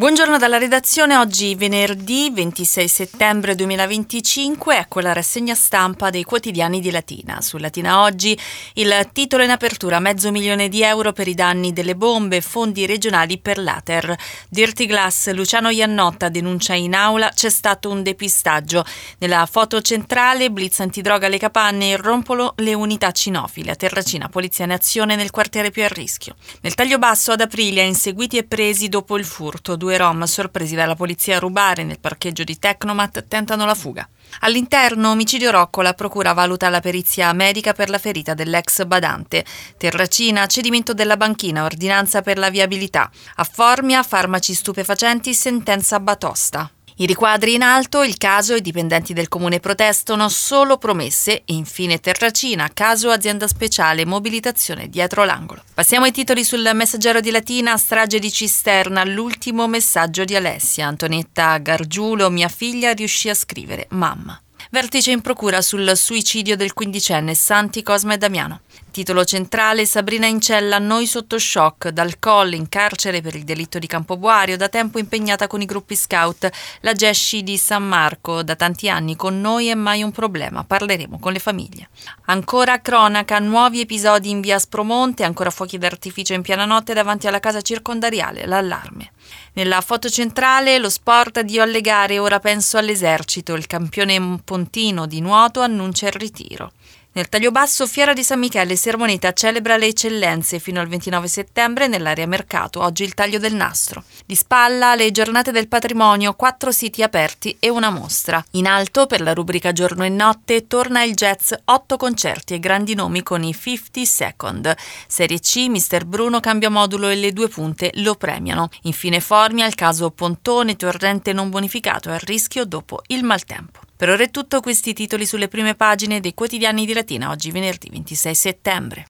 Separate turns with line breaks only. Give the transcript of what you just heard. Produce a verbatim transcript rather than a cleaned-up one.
Buongiorno dalla redazione, oggi venerdì ventisei settembre duemilaventicinque, ecco la rassegna stampa dei quotidiani di Latina. Su Latina oggi il titolo in apertura: mezzo milione di euro per i danni delle bombe, fondi regionali per l'Ater. Dirty Glass, Luciano Iannotta denuncia in aula, c'è stato un depistaggio. Nella foto centrale, blitz antidroga alle capanne, il rompolo le unità cinofile. A Terracina, polizia in azione nel quartiere più a rischio. Nel taglio basso ad Aprilia, inseguiti e presi dopo il furto. Due rom sorpresi dalla polizia a rubare nel parcheggio di Tecnomat tentano la fuga. All'interno, omicidio Rocco, la procura valuta la perizia medica per la ferita dell'ex badante. Terracina, cedimento della banchina, ordinanza per la viabilità. A Formia, farmaci stupefacenti, sentenza Batosta. I riquadri in alto, il caso, i dipendenti del comune protestano, solo promesse. E infine Terracina, caso azienda speciale, mobilitazione dietro l'angolo. Passiamo ai titoli sul Messaggero di Latina. Strage di Cisterna, l'ultimo messaggio di Alessia. Antonietta Gargiulo, mia figlia riuscì a scrivere: mamma. Vertice in procura sul suicidio del quindicenne Santi Cosma e Damiano. Titolo centrale: Sabrina in cella, noi sotto shock, dal Colle in carcere per il delitto di Campoboario, da tempo impegnata con i gruppi scout. La Gesci di San Marco, da tanti anni con noi è mai un problema, parleremo con le famiglie. Ancora cronaca, nuovi episodi in via Aspromonte, ancora fuochi d'artificio in piena notte davanti alla casa circondariale, l'allarme. Nella foto centrale, lo sport, addio alle gare, ora penso all'esercito, il campione pontino di nuoto annuncia il ritiro. Nel taglio basso, Fiera di San Michele, Sermoneta celebra le eccellenze fino al ventinove settembre nell'area mercato, oggi il taglio del nastro. Di spalla, le giornate del patrimonio, quattro siti aperti e una mostra. In alto, per la rubrica giorno e notte, torna il jazz, otto concerti e grandi nomi con i cinquanta Second. Serie C, mister Bruno cambia modulo e le due punte lo premiano. Infine Formia, il caso Pontone, torrente non bonificato a rischio dopo il maltempo. Per ora è tutto, questi titoli sulle prime pagine dei quotidiani di Latina, oggi venerdì ventisei settembre.